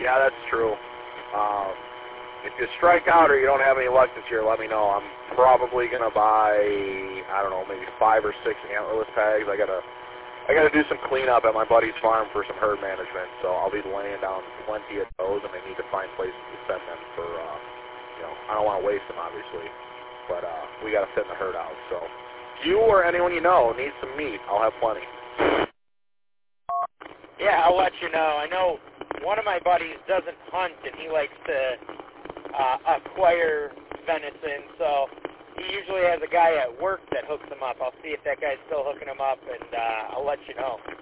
Yeah, that's true. If you strike out or you don't have any luck this year, let me know. I'm probably gonna buy, I don't know, maybe 5 or 6 antlerless tags. I gotta do some cleanup at my buddy's farm for some herd management, so I'll be laying down plenty of those, and I need to find places to send them for, I don't want to waste them, obviously, but we gotta fit the herd out. So if you or anyone you know needs some meat, I'll have plenty. Yeah, I'll let you know. I know one of my buddies doesn't hunt, and he likes to acquire venison, so he usually has a guy at work that hooks him up. I'll see if that guy's still hooking him up, and I'll let you know.